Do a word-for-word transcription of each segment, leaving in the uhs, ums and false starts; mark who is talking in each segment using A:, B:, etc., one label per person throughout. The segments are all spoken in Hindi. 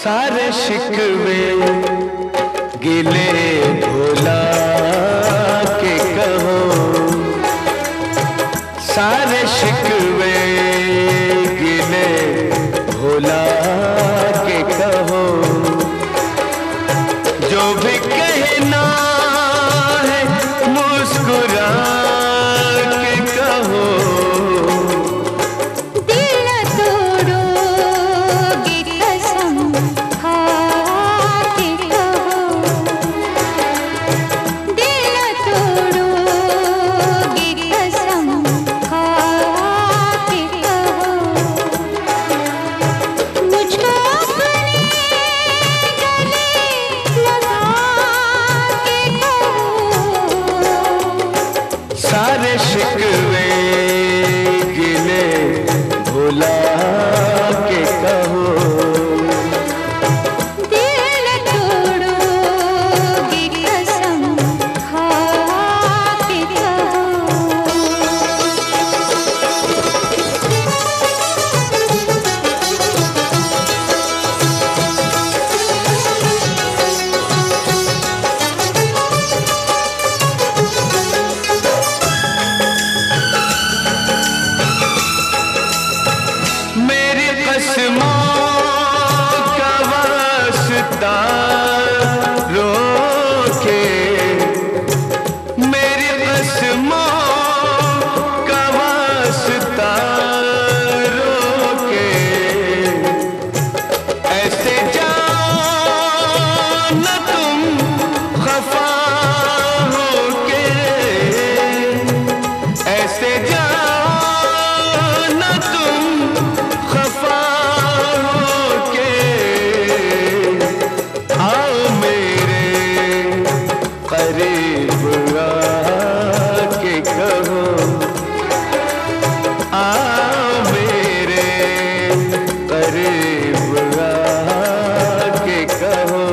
A: सारे शिकवे गिले भुला के कहो, सारे शिकवे गिले भुला के कहो, जो भी कहना है मुस्कुरा के कहो।
B: दिल तोड़ोगे कसम खा के कहो, दिल तोड़ोगे कसम खा के कहो, मुझको अपने गले लगा के कहो।
A: सारे शिकवे गिले भुला के कहो,
B: दिल तोड़ोगे कसम खा के कहो।
A: मेरी कसमों का वास्ता रोके, मेरी कसमों का वास्ता रोके, ऐसे जाओ न तुम खफा होके, ऐसे जाओ न तुम खफा होके, आओ मेरे करीब आके कहो, आओ मेरे करीब आके कहो,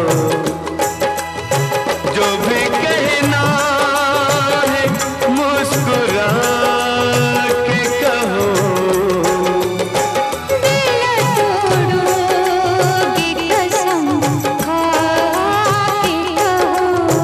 A: जो भी कहना है मुस्कुरा के कहो।
B: दिल तोड़ोगे कसम खा के कहो।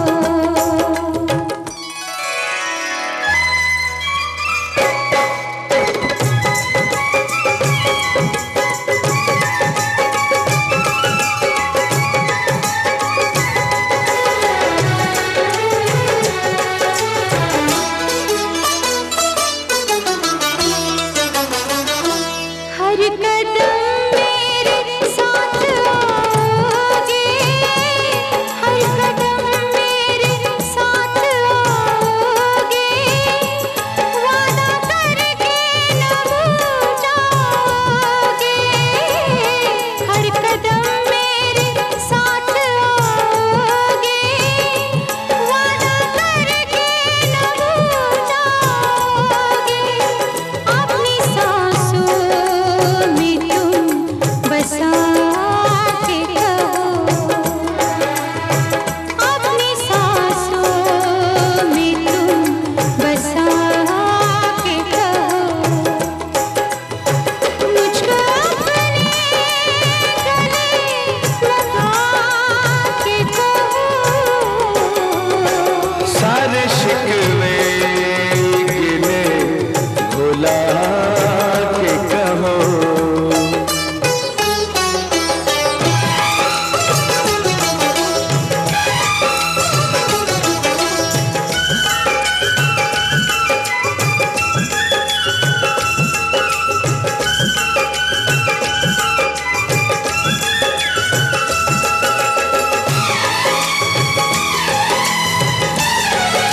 B: हर कदम मेरे साथ आओगे, हर कदम मेरे साथ आओगे, वादा करके न भूल जाओगे, हर कदम मेरे साथ आओगे, वादा करके न भूल जाओगे, अपनी सांसों में तुम बसा के कहो, अपनी सांसों में तुम बसा के कहो, मुझको अपने गले लगा के कहो।
A: सारे शिकवे गिले भुला के कहो।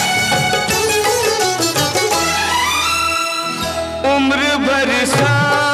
A: उम्र भर सा